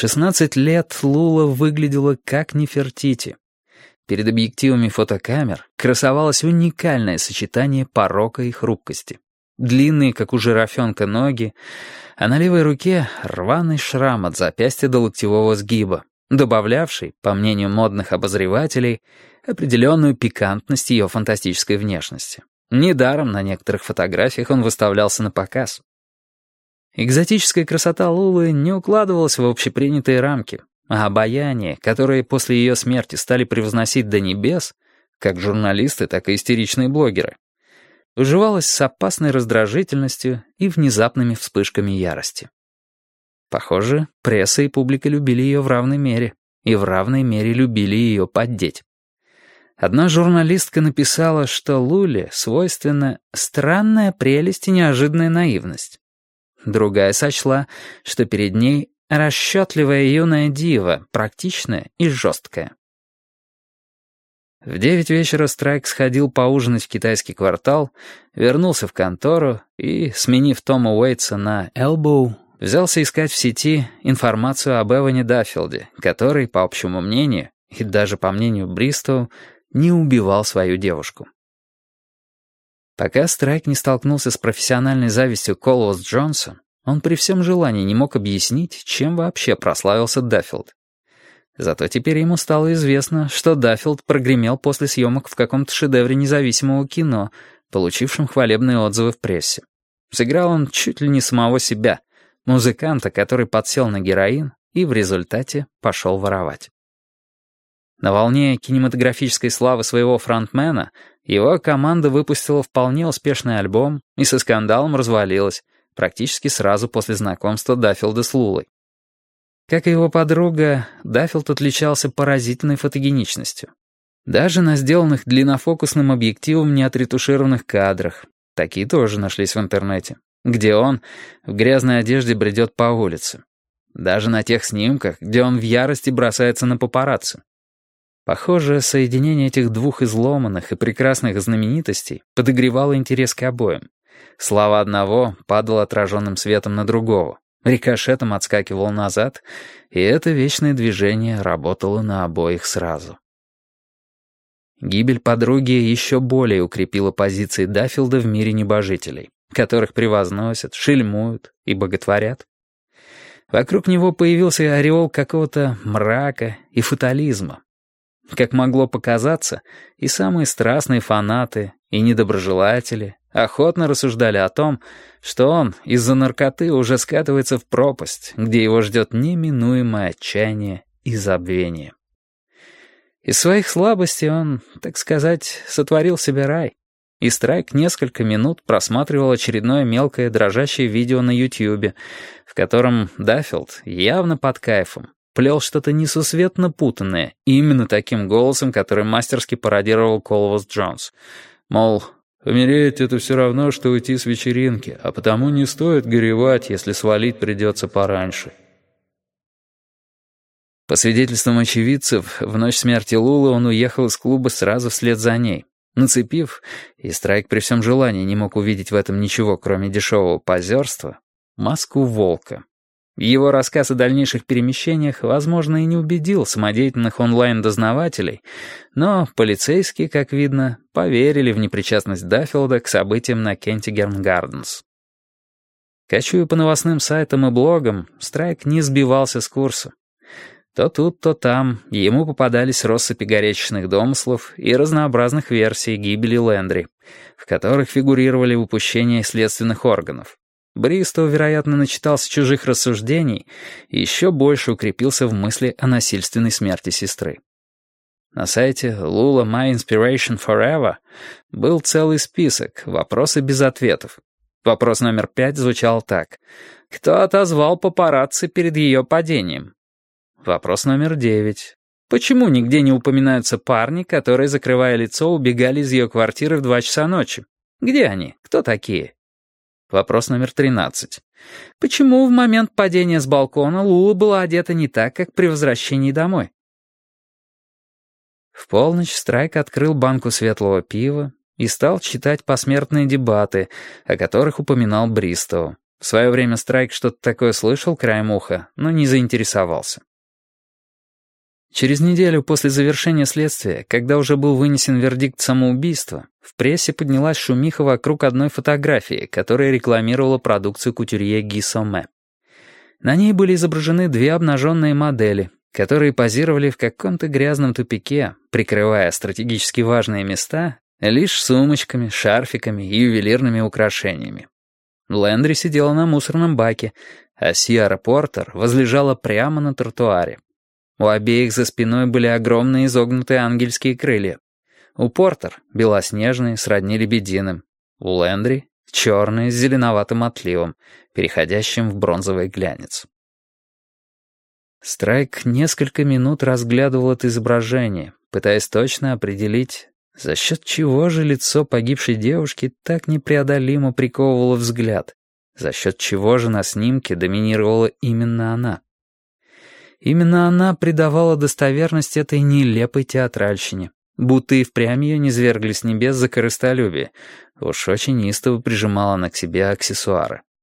16 лет Лула выглядела как Нефертити. Перед объективами фотокамер красовалось уникальное сочетание порока и хрупкости. Длинные, как у жирафенка, ноги, а на левой руке рваный шрам от запястья до локтевого сгиба, добавлявший, по мнению модных обозревателей, определенную пикантность ее фантастической внешности. Недаром на некоторых фотографиях он выставлялся на показ. Экзотическая красота Лулы не укладывалась в общепринятые рамки, а обаяние, которое после ее смерти стали превозносить до небес, как журналисты, так и истеричные блогеры, уживалось с опасной раздражительностью и внезапными вспышками ярости. Похоже, пресса и публика любили ее в равной мере, и в равной мере любили ее поддеть. Одна журналистка написала, что Луле свойственна странная прелесть и неожиданная наивность. Другая сочла, что перед ней расчетливая юная дива, практичная и жесткая. В 9 вечера Страйк сходил поужинать в китайский квартал, вернулся в контору и, сменив Тома Уэйтса на Элбоу, взялся искать в сети информацию об Эване Даффилде, который, по общему мнению, и даже по мнению Бристоу, не убивал свою девушку. Пока Страйк не столкнулся с профессиональной завистью Колвос Джонса, он при всем желании не мог объяснить, чем вообще прославился Даффилд. Зато теперь ему стало известно, что Даффилд прогремел после съемок в каком-то шедевре независимого кино, получившем хвалебные отзывы в прессе. Сыграл он чуть ли не самого себя, музыканта, который подсел на героин и в результате пошел воровать. На волне кинематографической славы своего фронтмена его команда выпустила вполне успешный альбом и со скандалом развалилась, практически сразу после знакомства Даффилда с Лулой. Как и его подруга, Даффилд отличался поразительной фотогеничностью. Даже на сделанных длиннофокусным объективом неотретушированных кадрах, такие тоже нашлись в интернете, где он в грязной одежде бредет по улице. Даже на тех снимках, где он в ярости бросается на папарацци. Похоже, соединение этих двух изломанных и прекрасных знаменитостей подогревало интерес к обоим. Слава одного падала отраженным светом на другого, рикошетом отскакивал назад, и это вечное движение работало на обоих сразу. Гибель подруги еще более укрепила позиции Даффилда в мире небожителей, которых превозносят, шельмуют и боготворят. Вокруг него появился ореол какого-то мрака и фатализма. Как могло показаться, и самые страстные фанаты, и недоброжелатели охотно рассуждали о том, что он из-за наркоты уже скатывается в пропасть, где его ждет неминуемое отчаяние и забвение. Из своих слабостей он, так сказать, сотворил себе рай. И Страйк несколько минут просматривал очередное мелкое дрожащее видео на Ютьюбе, в котором Даффилд, явно под кайфом, плел что-то несусветно путанное, именно таким голосом, который мастерски пародировал Колвос Джонс. Мол, «Умереть — это все равно, что уйти с вечеринки, а потому не стоит горевать, если свалить придется пораньше». По свидетельствам очевидцев, в ночь смерти Лулы он уехал из клуба сразу вслед за ней, нацепив, и Страйк при всем желании не мог увидеть в этом ничего, кроме дешевого позерства, маску волка. Его рассказ о дальнейших перемещениях, возможно, и не убедил самодеятельных онлайн-дознавателей, но полицейские, как видно, поверили в непричастность Даффилда к событиям на Кентигерн Гарденс. Кочуя по новостным сайтам и блогам, Страйк не сбивался с курса. То тут, то там ему попадались россыпи горячечных домыслов и разнообразных версий гибели Лэндри, в которых фигурировали упущения следственных органов. Бристоу, вероятно, начитался чужих рассуждений и еще больше укрепился в мысли о насильственной смерти сестры. На сайте Lula My Inspiration Forever был целый список, вопросы без ответов. Вопрос номер 5 звучал так: «Кто отозвал папарацци перед ее падением?» Вопрос номер 9. «Почему нигде не упоминаются парни, которые, закрывая лицо, убегали из ее квартиры в 2 часа ночи? Где они? Кто такие?» Вопрос номер 13. «Почему в момент падения с балкона Лула была одета не так, как при возвращении домой?» В полночь Страйк открыл банку светлого пива и стал читать посмертные дебаты, о которых упоминал Бристоу, В свое время Страйк что-то такое слышал краем уха, но не заинтересовался. Через неделю после завершения следствия, когда уже был вынесен вердикт самоубийства, в прессе поднялась шумиха вокруг одной фотографии, которая рекламировала продукцию кутюрье Ги Соме. На ней были изображены две обнаженные модели, которые позировали в каком-то грязном тупике, прикрывая стратегически важные места лишь сумочками, шарфиками и ювелирными украшениями. Лэндри сидела на мусорном баке, а Сиара Портер возлежала прямо на тротуаре. У обеих за спиной были огромные изогнутые ангельские крылья. У Портер — белоснежные, сродни лебединым. У Лэндри — черные с зеленоватым отливом, переходящим в бронзовый глянец. Страйк несколько минут разглядывал это изображение, пытаясь точно определить, за счет чего же лицо погибшей девушки так непреодолимо приковывало взгляд, за счет чего же на снимке доминировала именно она. Именно она придавала достоверность этой нелепой театральщине, будто и впрямь ее низвергли с небес за корыстолюбие. Уж очень истово прижимала она к себе аксессуары.